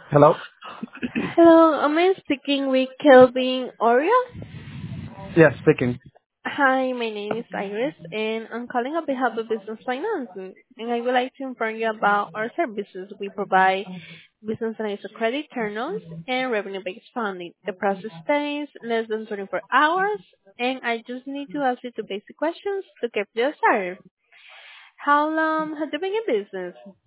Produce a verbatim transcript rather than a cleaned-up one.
Hello? Hello, am I speaking with Kelvin Oria? Yes, speaking. Hi, my name is Iris, and I'm calling on behalf of Business Finance, and I would like to inform you about our services. We provide business analysis credit turn-ons and revenue-based funding. The process takes less than twenty-four hours, and I just need to ask you two basic questions to get you started. How long have you been in business?